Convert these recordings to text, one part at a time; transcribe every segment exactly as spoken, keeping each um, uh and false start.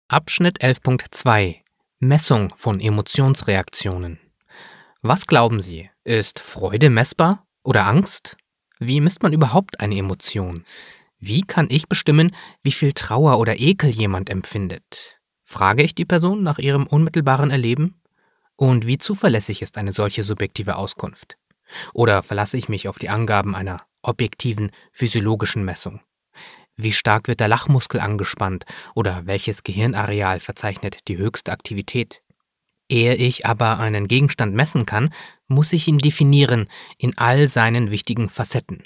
Abschnitt elf Punkt zwei Messung von Emotionsreaktionen. Was glauben Sie? Ist Freude messbar oder Angst? Wie misst man überhaupt eine Emotion? Wie kann ich bestimmen, wie viel Trauer oder Ekel jemand empfindet? Frage ich die Person nach ihrem unmittelbaren Erleben? Und wie zuverlässig ist eine solche subjektive Auskunft? Oder verlasse ich mich auf die Angaben einer objektiven physiologischen Messung? Wie stark wird der Lachmuskel angespannt oder welches Gehirnareal verzeichnet die höchste Aktivität? Ehe ich aber einen Gegenstand messen kann, muss ich ihn definieren in all seinen wichtigen Facetten.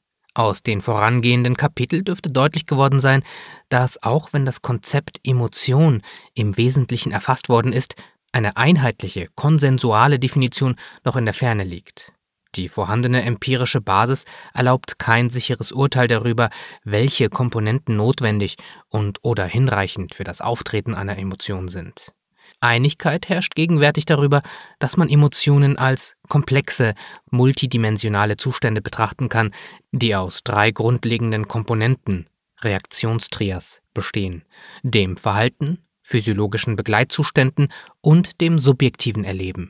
Aus den vorangehenden Kapiteln dürfte deutlich geworden sein, dass auch wenn das Konzept Emotion im Wesentlichen erfasst worden ist, eine einheitliche, konsensuale Definition noch in der Ferne liegt. Die vorhandene empirische Basis erlaubt kein sicheres Urteil darüber, welche Komponenten notwendig und/oder hinreichend für das Auftreten einer Emotion sind. Einigkeit herrscht gegenwärtig darüber, dass man Emotionen als komplexe, multidimensionale Zustände betrachten kann, die aus drei grundlegenden Komponenten, Reaktionstrias, bestehen: dem Verhalten, physiologischen Begleitzuständen und dem subjektiven Erleben.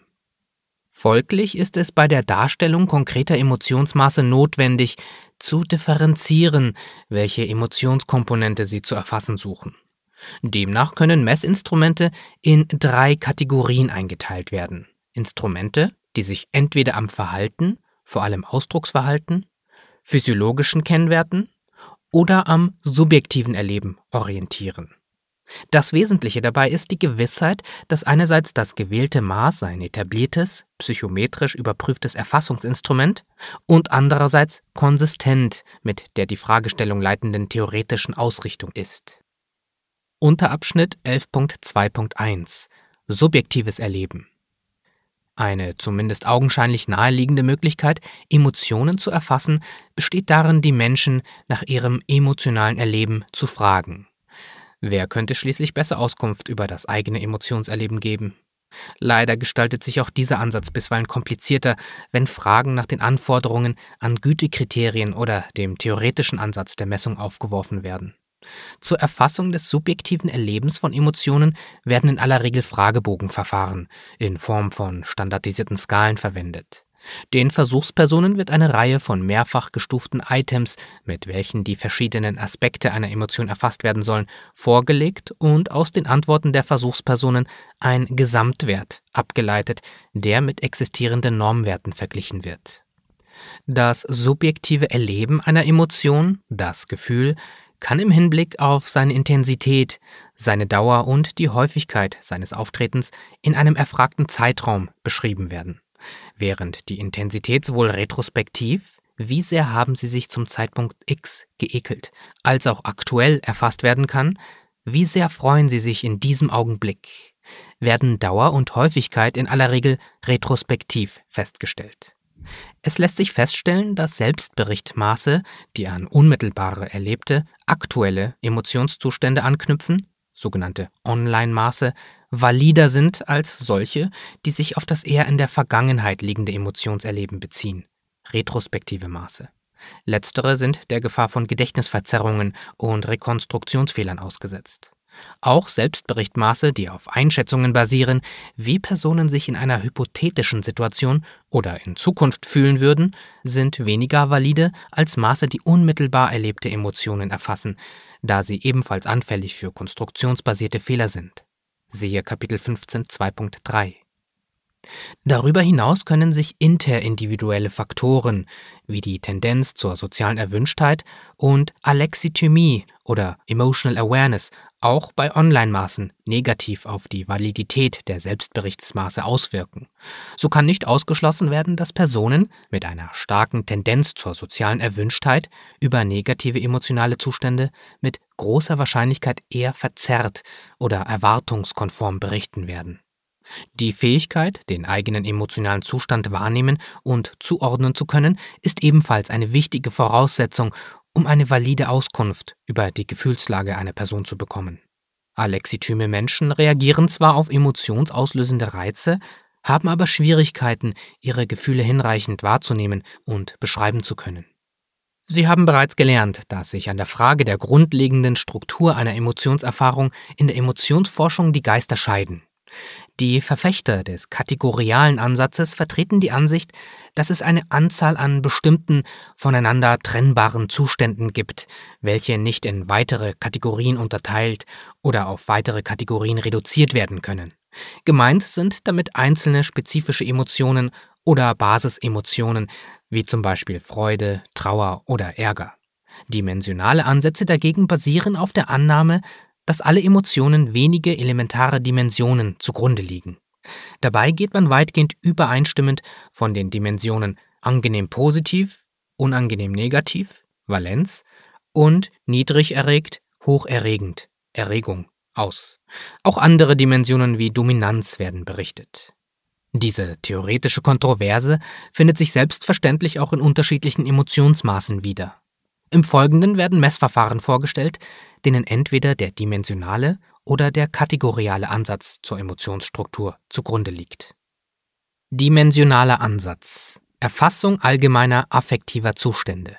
Folglich ist es bei der Darstellung konkreter Emotionsmaße notwendig, zu differenzieren, welche Emotionskomponente sie zu erfassen suchen. Demnach können Messinstrumente in drei Kategorien eingeteilt werden: Instrumente, die sich entweder am Verhalten, vor allem Ausdrucksverhalten, physiologischen Kennwerten oder am subjektiven Erleben orientieren. Das Wesentliche dabei ist die Gewissheit, dass einerseits das gewählte Maß ein etabliertes, psychometrisch überprüftes Erfassungsinstrument und andererseits konsistent mit der die Fragestellung leitenden theoretischen Ausrichtung ist. Unterabschnitt elf Punkt zwei Punkt eins Subjektives Erleben. Eine zumindest augenscheinlich naheliegende Möglichkeit, Emotionen zu erfassen, besteht darin, die Menschen nach ihrem emotionalen Erleben zu fragen. Wer könnte schließlich besser Auskunft über das eigene Emotionserleben geben? Leider gestaltet sich auch dieser Ansatz bisweilen komplizierter, wenn Fragen nach den Anforderungen an Gütekriterien oder dem theoretischen Ansatz der Messung aufgeworfen werden. Zur Erfassung des subjektiven Erlebens von Emotionen werden in aller Regel Fragebogenverfahren in Form von standardisierten Skalen verwendet. Den Versuchspersonen wird eine Reihe von mehrfach gestuften Items, mit welchen die verschiedenen Aspekte einer Emotion erfasst werden sollen, vorgelegt und aus den Antworten der Versuchspersonen ein Gesamtwert abgeleitet, der mit existierenden Normwerten verglichen wird. Das subjektive Erleben einer Emotion, das Gefühl, kann im Hinblick auf seine Intensität, seine Dauer und die Häufigkeit seines Auftretens in einem erfragten Zeitraum beschrieben werden. Während die Intensität sowohl retrospektiv, wie sehr haben Sie sich zum Zeitpunkt X geekelt, als auch aktuell erfasst werden kann, wie sehr freuen Sie sich in diesem Augenblick, werden Dauer und Häufigkeit in aller Regel retrospektiv festgestellt. Es lässt sich feststellen, dass Selbstberichtmaße, die an unmittelbare erlebte, aktuelle Emotionszustände anknüpfen, sogenannte Online-Maße, valider sind als solche, die sich auf das eher in der Vergangenheit liegende Emotionserleben beziehen, retrospektive Maße. Letztere sind der Gefahr von Gedächtnisverzerrungen und Rekonstruktionsfehlern ausgesetzt. Auch Selbstberichtmaße, die auf Einschätzungen basieren, wie Personen sich in einer hypothetischen Situation oder in Zukunft fühlen würden, sind weniger valide als Maße, die unmittelbar erlebte Emotionen erfassen, da sie ebenfalls anfällig für konstruktionsbasierte Fehler sind. Siehe Kapitel fünfzehn zwei Punkt drei. Darüber hinaus können sich interindividuelle Faktoren wie die Tendenz zur sozialen Erwünschtheit und Alexithymie oder Emotional Awareness auch bei Online-Maßen negativ auf die Validität der Selbstberichtsmaße auswirken. So kann nicht ausgeschlossen werden, dass Personen mit einer starken Tendenz zur sozialen Erwünschtheit über negative emotionale Zustände mit großer Wahrscheinlichkeit eher verzerrt oder erwartungskonform berichten werden. Die Fähigkeit, den eigenen emotionalen Zustand wahrnehmen und zuordnen zu können, ist ebenfalls eine wichtige Voraussetzung, um eine valide Auskunft über die Gefühlslage einer Person zu bekommen. Alexithyme Menschen reagieren zwar auf emotionsauslösende Reize, haben aber Schwierigkeiten, ihre Gefühle hinreichend wahrzunehmen und beschreiben zu können. Sie haben bereits gelernt, dass sich an der Frage der grundlegenden Struktur einer Emotionserfahrung in der Emotionsforschung die Geister scheiden. Die Verfechter des kategorialen Ansatzes vertreten die Ansicht, dass es eine Anzahl an bestimmten, voneinander trennbaren Zuständen gibt, welche nicht in weitere Kategorien unterteilt oder auf weitere Kategorien reduziert werden können. Gemeint sind damit einzelne spezifische Emotionen oder Basisemotionen, wie zum Beispiel Freude, Trauer oder Ärger. Dimensionale Ansätze dagegen basieren auf der Annahme, dass alle Emotionen wenige elementare Dimensionen zugrunde liegen. Dabei geht man weitgehend übereinstimmend von den Dimensionen angenehm positiv, unangenehm negativ, Valenz, und niedrig erregt, hoch erregend, Erregung, aus. Auch andere Dimensionen wie Dominanz werden berichtet. Diese theoretische Kontroverse findet sich selbstverständlich auch in unterschiedlichen Emotionsmaßen wieder. Im Folgenden werden Messverfahren vorgestellt, denen entweder der dimensionale oder der kategoriale Ansatz zur Emotionsstruktur zugrunde liegt. Dimensionaler Ansatz: Erfassung allgemeiner affektiver Zustände.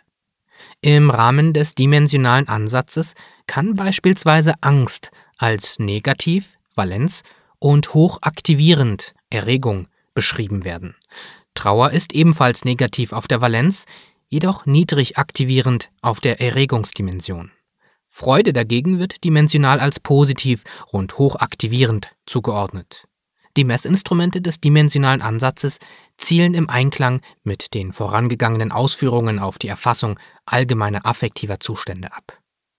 Im Rahmen des dimensionalen Ansatzes kann beispielsweise Angst als negativ, Valenz, und hochaktivierend, Erregung, beschrieben werden. Trauer ist ebenfalls negativ auf der Valenz, jedoch niedrig aktivierend auf der Erregungsdimension. Freude dagegen wird dimensional als positiv und hochaktivierend zugeordnet. Die Messinstrumente des dimensionalen Ansatzes zielen im Einklang mit den vorangegangenen Ausführungen auf die Erfassung allgemeiner affektiver Zustände ab.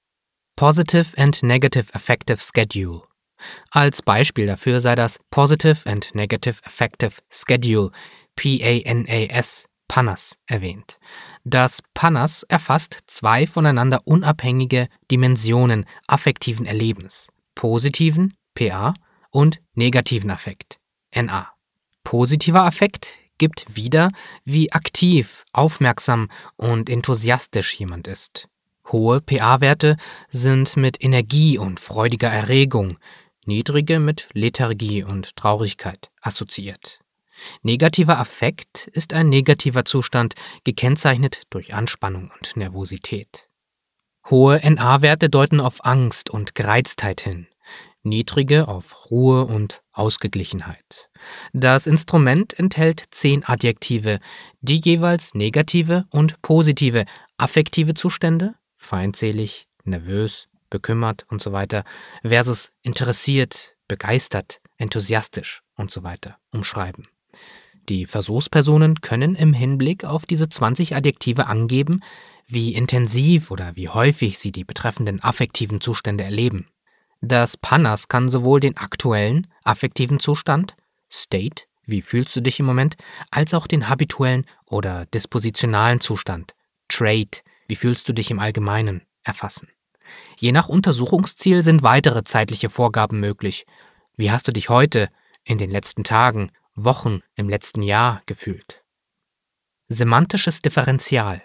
Positive and Negative Affective Schedule. Als Beispiel dafür sei das Positive and Negative Affective Schedule, P A N A S, PANAS, erwähnt. Das PANAS erfasst zwei voneinander unabhängige Dimensionen affektiven Erlebens, positiven, P A, und negativen Affekt, N A. Positiver Affekt gibt wieder, wie aktiv, aufmerksam und enthusiastisch jemand ist. Hohe P A-Werte sind mit Energie und freudiger Erregung, niedrige mit Lethargie und Traurigkeit assoziiert. Negativer Affekt ist ein negativer Zustand, gekennzeichnet durch Anspannung und Nervosität. Hohe N A-Werte deuten auf Angst und Gereiztheit hin, niedrige auf Ruhe und Ausgeglichenheit. Das Instrument enthält zehn Adjektive, die jeweils negative und positive affektive Zustände, feindselig, nervös, bekümmert usw. versus interessiert, begeistert, enthusiastisch usw. umschreiben. Die Versuchspersonen können im Hinblick auf diese zwanzig Adjektive angeben, wie intensiv oder wie häufig sie die betreffenden affektiven Zustände erleben. Das PANAS kann sowohl den aktuellen affektiven Zustand, State, wie fühlst du dich im Moment, als auch den habituellen oder dispositionalen Zustand, Trait, wie fühlst du dich im Allgemeinen, erfassen. Je nach Untersuchungsziel sind weitere zeitliche Vorgaben möglich. Wie hast du dich heute, in den letzten Tagen, Wochen, im letzten Jahr gefühlt? Semantisches Differential.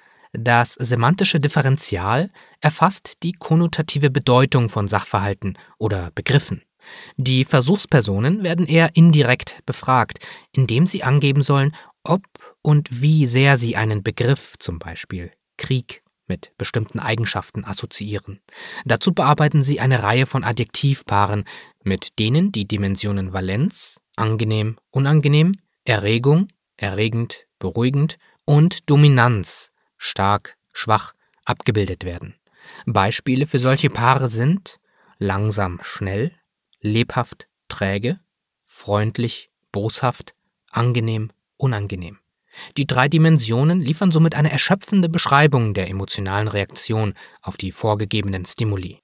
Das semantische Differential erfasst die konnotative Bedeutung von Sachverhalten oder Begriffen. Die Versuchspersonen werden eher indirekt befragt, indem sie angeben sollen, ob und wie sehr sie einen Begriff, zum Beispiel Krieg, mit bestimmten Eigenschaften assoziieren. Dazu bearbeiten sie eine Reihe von Adjektivpaaren, mit denen die Dimensionen Valenz, angenehm, unangenehm, Erregung, erregend, beruhigend und Dominanz, stark, schwach, abgebildet werden. Beispiele für solche Paare sind langsam, schnell, lebhaft, träge, freundlich, boshaft, angenehm, unangenehm. Die drei Dimensionen liefern somit eine erschöpfende Beschreibung der emotionalen Reaktion auf die vorgegebenen Stimuli.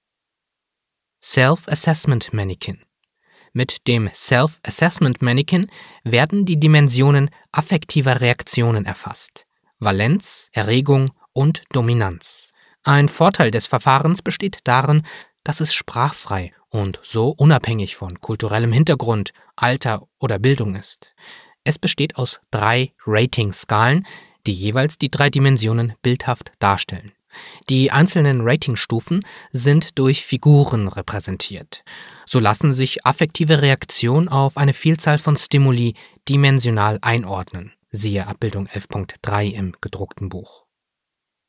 Self-Assessment Mannequin. Mit dem Self-Assessment Mannequin werden die Dimensionen affektiver Reaktionen erfasst: Valenz, Erregung und Dominanz. Ein Vorteil des Verfahrens besteht darin, dass es sprachfrei und so unabhängig von kulturellem Hintergrund, Alter oder Bildung ist. Es besteht aus drei Rating-Skalen, die jeweils die drei Dimensionen bildhaft darstellen. Die einzelnen Ratingstufen sind durch Figuren repräsentiert. So lassen sich affektive Reaktionen auf eine Vielzahl von Stimuli dimensional einordnen. Siehe Abbildung elf Punkt drei im gedruckten Buch.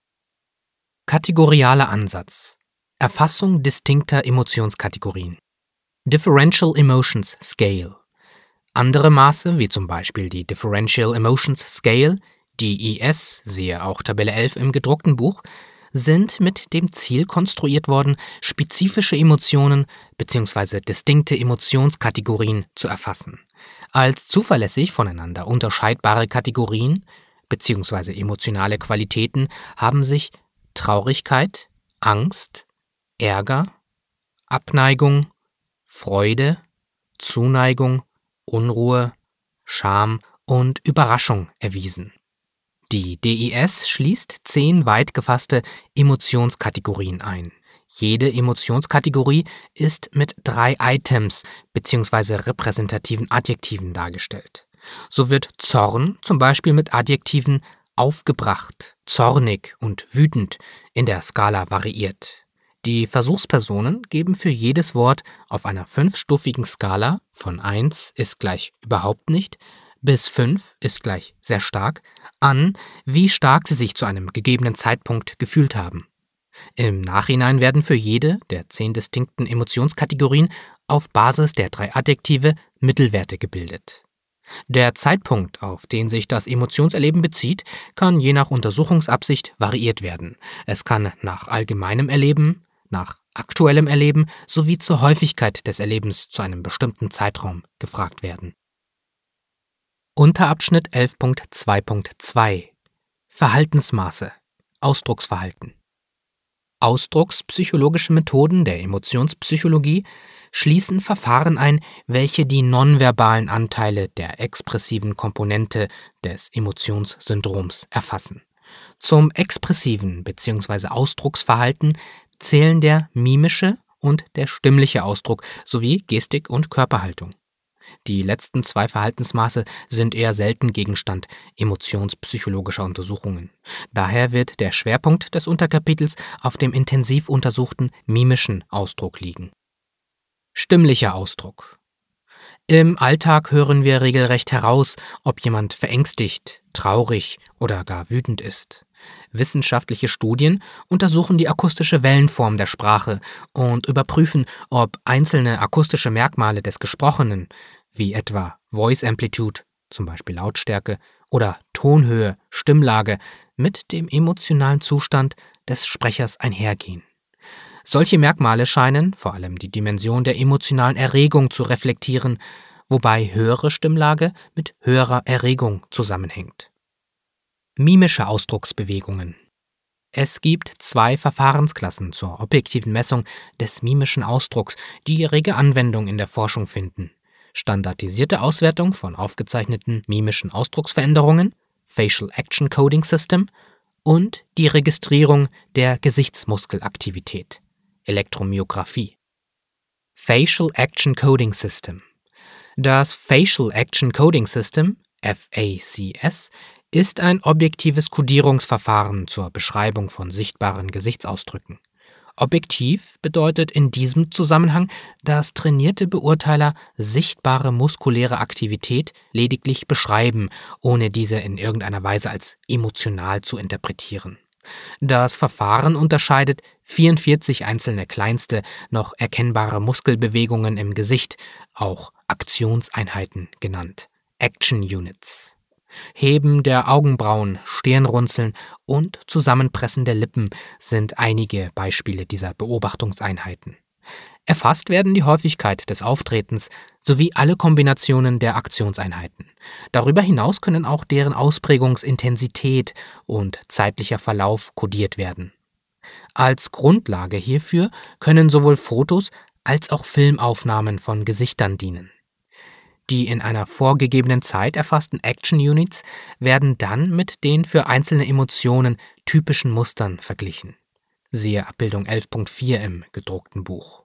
Kategorialer Ansatz. Erfassung distinkter Emotionskategorien. Differential Emotions Scale. Andere Maße, wie zum Beispiel die Differential Emotions Scale, D E S, siehe auch Tabelle elf im gedruckten Buch, sind mit dem Ziel konstruiert worden, spezifische Emotionen bzw. distinkte Emotionskategorien zu erfassen. Als zuverlässig voneinander unterscheidbare Kategorien bzw. emotionale Qualitäten haben sich Traurigkeit, Angst, Ärger, Abneigung, Freude, Zuneigung, Unruhe, Scham und Überraschung erwiesen. Die D E S schließt zehn weit gefasste Emotionskategorien ein. Jede Emotionskategorie ist mit drei Items bzw. repräsentativen Adjektiven dargestellt. So wird Zorn zum Beispiel mit Adjektiven aufgebracht, zornig und wütend in der Skala variiert. Die Versuchspersonen geben für jedes Wort auf einer fünfstufigen Skala von eins ist gleich überhaupt nicht bis fünf ist gleich sehr stark an, wie stark sie sich zu einem gegebenen Zeitpunkt gefühlt haben. Im Nachhinein werden für jede der zehn distinkten Emotionskategorien auf Basis der drei Adjektive Mittelwerte gebildet. Der Zeitpunkt, auf den sich das Emotionserleben bezieht, kann je nach Untersuchungsabsicht variiert werden. Es kann nach allgemeinem Erleben, nach aktuellem Erleben sowie zur Häufigkeit des Erlebens zu einem bestimmten Zeitraum gefragt werden. Unterabschnitt elf Punkt zwei Punkt zwei Verhaltensmaße. Ausdrucksverhalten. Ausdruckspsychologische Methoden der Emotionspsychologie schließen Verfahren ein, welche die nonverbalen Anteile der expressiven Komponente des Emotionssyndroms erfassen. Zum expressiven bzw. Ausdrucksverhalten zählen der mimische und der stimmliche Ausdruck sowie Gestik und Körperhaltung. Die letzten zwei Verhaltensmaße sind eher selten Gegenstand emotionspsychologischer Untersuchungen. Daher wird der Schwerpunkt des Unterkapitels auf dem intensiv untersuchten mimischen Ausdruck liegen. Stimmlicher Ausdruck. Im Alltag hören wir regelrecht heraus, ob jemand verängstigt, traurig oder gar wütend ist. Wissenschaftliche Studien untersuchen die akustische Wellenform der Sprache und überprüfen, ob einzelne akustische Merkmale des Gesprochenen, wie etwa Voice Amplitude, zum Beispiel Lautstärke, oder Tonhöhe, Stimmlage, mit dem emotionalen Zustand des Sprechers einhergehen. Solche Merkmale scheinen vor allem die Dimension der emotionalen Erregung zu reflektieren, wobei höhere Stimmlage mit höherer Erregung zusammenhängt. Mimische Ausdrucksbewegungen. Es gibt zwei Verfahrensklassen zur objektiven Messung des mimischen Ausdrucks, die rege Anwendung in der Forschung finden. Standardisierte Auswertung von aufgezeichneten mimischen Ausdrucksveränderungen, Facial Action Coding System, und die Registrierung der Gesichtsmuskelaktivität, Elektromyographie. Facial Action Coding System. Das Facial Action Coding System, F A C S, ist ein objektives Kodierungsverfahren zur Beschreibung von sichtbaren Gesichtsausdrücken. Objektiv bedeutet in diesem Zusammenhang, dass trainierte Beurteiler sichtbare muskuläre Aktivität lediglich beschreiben, ohne diese in irgendeiner Weise als emotional zu interpretieren. Das Verfahren unterscheidet vierundvierzig einzelne kleinste, noch erkennbare Muskelbewegungen im Gesicht, auch Aktionseinheiten genannt, Action Units. Heben der Augenbrauen, Stirnrunzeln und Zusammenpressen der Lippen sind einige Beispiele dieser Beobachtungseinheiten. Erfasst werden die Häufigkeit des Auftretens sowie alle Kombinationen der Aktionseinheiten. Darüber hinaus können auch deren Ausprägungsintensität und zeitlicher Verlauf kodiert werden. Als Grundlage hierfür können sowohl Fotos als auch Filmaufnahmen von Gesichtern dienen. Die in einer vorgegebenen Zeit erfassten Action Units werden dann mit den für einzelne Emotionen typischen Mustern verglichen. Siehe Abbildung elf Punkt vier im gedruckten Buch.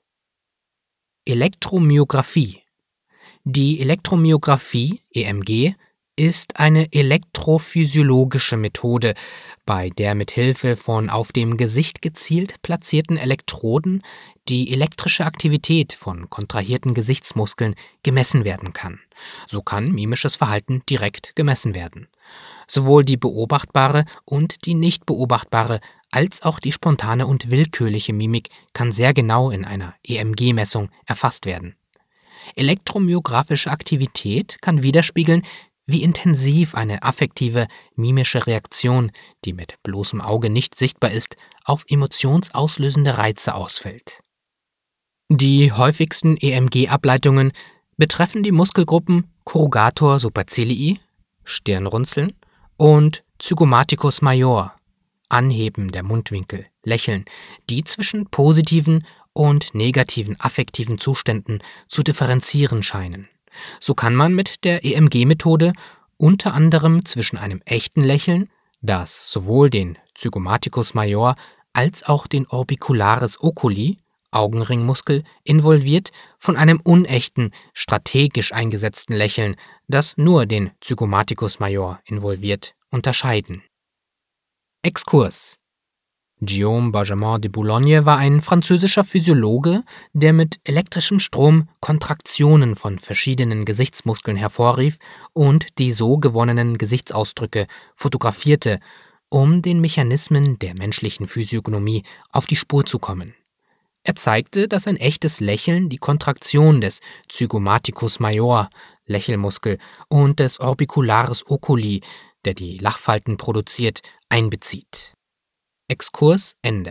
Elektromyographie. Die Elektromyographie, E M G, ist eine elektrophysiologische Methode, bei der mit Hilfe von auf dem Gesicht gezielt platzierten Elektroden die elektrische Aktivität von kontrahierten Gesichtsmuskeln gemessen werden kann. So kann mimisches Verhalten direkt gemessen werden. Sowohl die beobachtbare und die nicht beobachtbare als auch die spontane und willkürliche Mimik kann sehr genau in einer E M G-Messung erfasst werden. Elektromyographische Aktivität kann widerspiegeln, wie intensiv eine affektive mimische Reaktion, die mit bloßem Auge nicht sichtbar ist, auf emotionsauslösende Reize ausfällt. Die häufigsten E M G-Ableitungen betreffen die Muskelgruppen Corrugator supercilii, Stirnrunzeln, und Zygomaticus major, Anheben der Mundwinkel, Lächeln, die zwischen positiven und negativen affektiven Zuständen zu differenzieren scheinen. So kann man mit der E M G-Methode unter anderem zwischen einem echten Lächeln, das sowohl den Zygomaticus major als auch den Orbicularis oculi, Augenringmuskel, involviert, von einem unechten, strategisch eingesetzten Lächeln, das nur den Zygomaticus major involviert, unterscheiden. Exkurs: Guillaume Benjamin de Boulogne war ein französischer Physiologe, der mit elektrischem Strom Kontraktionen von verschiedenen Gesichtsmuskeln hervorrief und die so gewonnenen Gesichtsausdrücke fotografierte, um den Mechanismen der menschlichen Physiognomie auf die Spur zu kommen. Er zeigte, dass ein echtes Lächeln die Kontraktion des Zygomaticus major, Lächelmuskel, und des Orbicularis oculi, der die Lachfalten produziert, einbezieht. Exkurs Ende.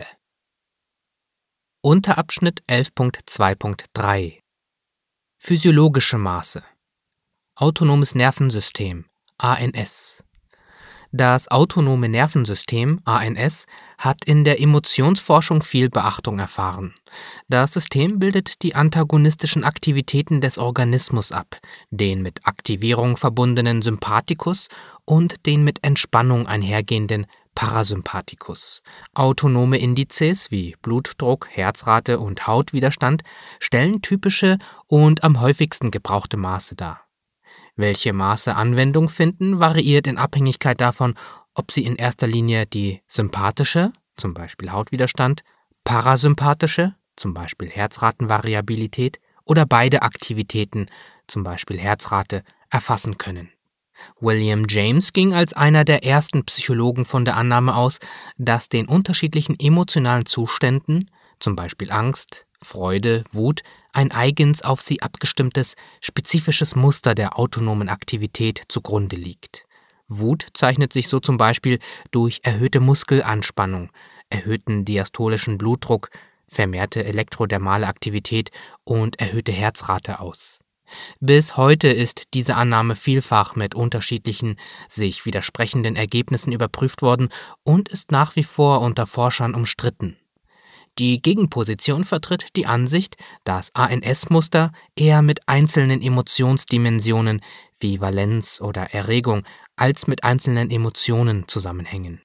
Unterabschnitt elf Punkt zwei Punkt drei Physiologische Maße. Autonomes Nervensystem, A N S. Das autonome Nervensystem, A N S, hat in der Emotionsforschung viel Beachtung erfahren. Das System bildet die antagonistischen Aktivitäten des Organismus ab, den mit Aktivierung verbundenen Sympathikus und den mit Entspannung einhergehenden Parasympathikus. Autonome Indizes wie Blutdruck, Herzrate und Hautwiderstand stellen typische und am häufigsten gebrauchte Maße dar. Welche Maße Anwendung finden, variiert in Abhängigkeit davon, ob sie in erster Linie die sympathische, zum Beispiel Hautwiderstand, parasympathische, zum Beispiel Herzratenvariabilität, oder beide Aktivitäten, zum Beispiel Herzrate, erfassen können. William James ging als einer der ersten Psychologen von der Annahme aus, dass den unterschiedlichen emotionalen Zuständen, zum Beispiel Angst, Freude, Wut, ein eigens auf sie abgestimmtes, spezifisches Muster der autonomen Aktivität zugrunde liegt. Wut zeichnet sich so zum Beispiel durch erhöhte Muskelanspannung, erhöhten diastolischen Blutdruck, vermehrte elektrodermale Aktivität und erhöhte Herzrate aus. Bis heute ist diese Annahme vielfach mit unterschiedlichen, sich widersprechenden Ergebnissen überprüft worden und ist nach wie vor unter Forschern umstritten. Die Gegenposition vertritt die Ansicht, dass A N S-Muster eher mit einzelnen Emotionsdimensionen wie Valenz oder Erregung als mit einzelnen Emotionen zusammenhängen.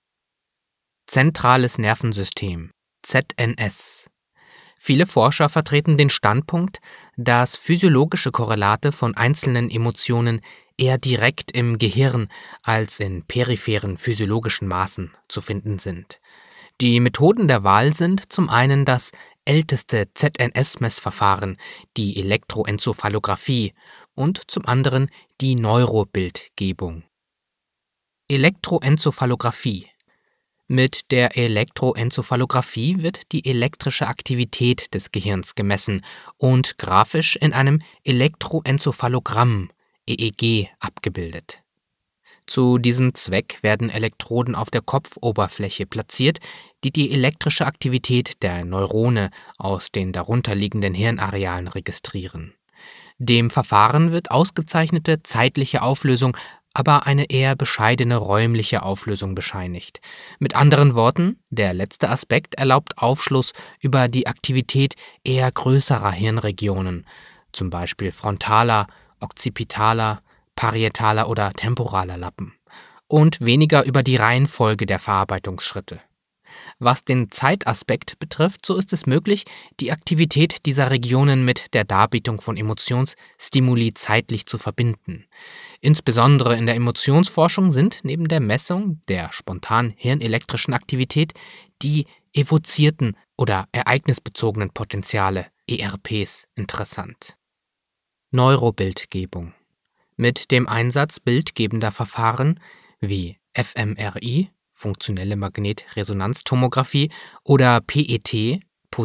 Zentrales Nervensystem, Z N S. Viele Forscher vertreten den Standpunkt, dass physiologische Korrelate von einzelnen Emotionen eher direkt im Gehirn als in peripheren physiologischen Maßen zu finden sind. Die Methoden der Wahl sind zum einen das älteste Z N S-Messverfahren, die Elektroenzephalographie, und zum anderen die Neurobildgebung. Elektroenzephalographie. Mit der Elektroenzephalographie wird die elektrische Aktivität des Gehirns gemessen und grafisch in einem Elektroenzephalogramm, E E G, abgebildet. Zu diesem Zweck werden Elektroden auf der Kopfoberfläche platziert, die die elektrische Aktivität der Neurone aus den darunterliegenden Hirnarealen registrieren. Dem Verfahren wird ausgezeichnete zeitliche Auflösung, aber eine eher bescheidene räumliche Auflösung bescheinigt. Mit anderen Worten, der letzte Aspekt erlaubt Aufschluss über die Aktivität eher größerer Hirnregionen, zum Beispiel frontaler, occipitaler, parietaler oder temporaler Lappen, und weniger über die Reihenfolge der Verarbeitungsschritte. Was den Zeitaspekt betrifft, so ist es möglich, die Aktivität dieser Regionen mit der Darbietung von Emotionsstimuli zeitlich zu verbinden. Insbesondere in der Emotionsforschung sind neben der Messung der spontan hirnelektrischen Aktivität die evozierten oder ereignisbezogenen Potenziale, E R Ps, interessant. Neurobildgebung. Mit dem Einsatz bildgebender Verfahren wie f M R I, funktionelle Magnetresonanztomographie, oder P E T,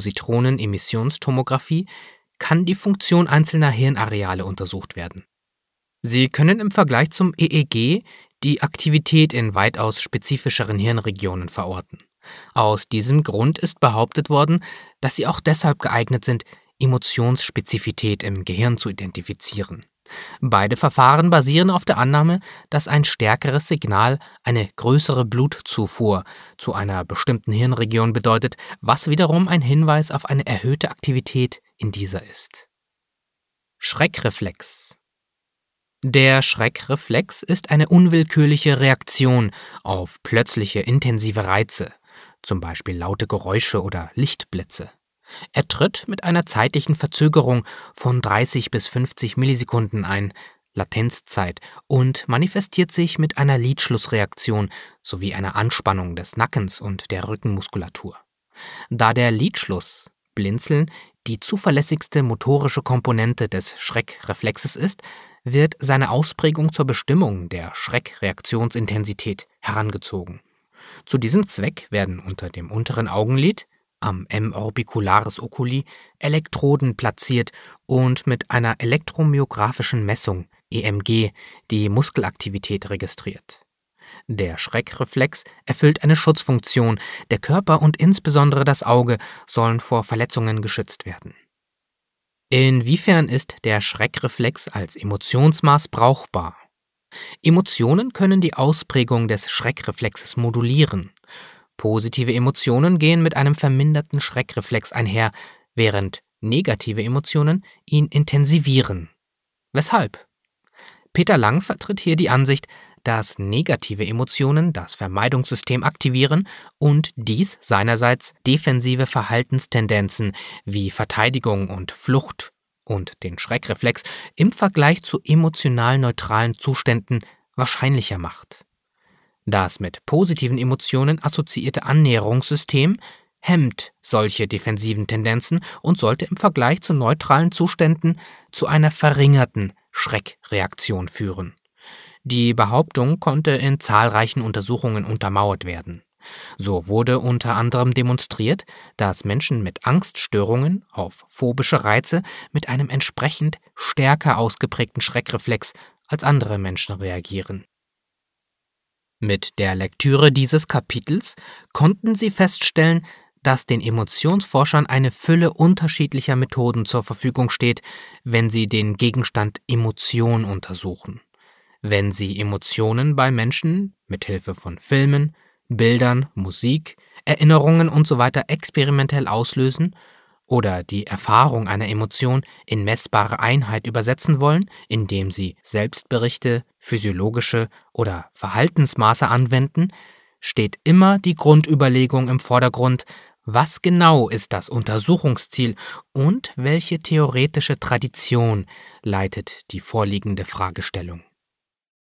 Positronenemissionstomographie, kann die Funktion einzelner Hirnareale untersucht werden. Sie können im Vergleich zum E E G die Aktivität in weitaus spezifischeren Hirnregionen verorten. Aus diesem Grund ist behauptet worden, dass sie auch deshalb geeignet sind, Emotionsspezifität im Gehirn zu identifizieren. Beide Verfahren basieren auf der Annahme, dass ein stärkeres Signal eine größere Blutzufuhr zu einer bestimmten Hirnregion bedeutet, was wiederum ein Hinweis auf eine erhöhte Aktivität in dieser ist. Schreckreflex. Der Schreckreflex ist eine unwillkürliche Reaktion auf plötzliche intensive Reize, zum Beispiel laute Geräusche oder Lichtblitze. Er tritt mit einer zeitlichen Verzögerung von dreißig bis fünfzig Millisekunden ein, Latenzzeit, und manifestiert sich mit einer Lidschlussreaktion sowie einer Anspannung des Nackens und der Rückenmuskulatur. Da der Lidschluss, Blinzeln, die zuverlässigste motorische Komponente des Schreckreflexes ist, wird seine Ausprägung zur Bestimmung der Schreckreaktionsintensität herangezogen. Zu diesem Zweck werden unter dem unteren Augenlid, am M. orbicularis oculi, Elektroden platziert und mit einer elektromyographischen Messung, E M G, die Muskelaktivität registriert. Der Schreckreflex erfüllt eine Schutzfunktion, der Körper und insbesondere das Auge sollen vor Verletzungen geschützt werden. Inwiefern ist der Schreckreflex als Emotionsmaß brauchbar? Emotionen können die Ausprägung des Schreckreflexes modulieren. Positive Emotionen gehen mit einem verminderten Schreckreflex einher, während negative Emotionen ihn intensivieren. Weshalb? Peter Lang vertritt hier die Ansicht, dass negative Emotionen das Vermeidungssystem aktivieren und dies seinerseits defensive Verhaltenstendenzen wie Verteidigung und Flucht und den Schreckreflex im Vergleich zu emotional neutralen Zuständen wahrscheinlicher macht. Das mit positiven Emotionen assoziierte Annäherungssystem hemmt solche defensiven Tendenzen und sollte im Vergleich zu neutralen Zuständen zu einer verringerten Schreckreaktion führen. Die Behauptung konnte in zahlreichen Untersuchungen untermauert werden. So wurde unter anderem demonstriert, dass Menschen mit Angststörungen auf phobische Reize mit einem entsprechend stärker ausgeprägten Schreckreflex als andere Menschen reagieren. Mit der Lektüre dieses Kapitels konnten sie feststellen, dass den Emotionsforschern eine Fülle unterschiedlicher Methoden zur Verfügung steht, wenn sie den Gegenstand Emotion untersuchen. Wenn sie Emotionen bei Menschen mithilfe von Filmen, Bildern, Musik, Erinnerungen usw. experimentell auslösen oder die Erfahrung einer Emotion in messbare Einheit übersetzen wollen, indem sie Selbstberichte, physiologische oder Verhaltensmaße anwenden, steht immer die Grundüberlegung im Vordergrund: Was genau ist das Untersuchungsziel und welche theoretische Tradition leitet die vorliegende Fragestellung?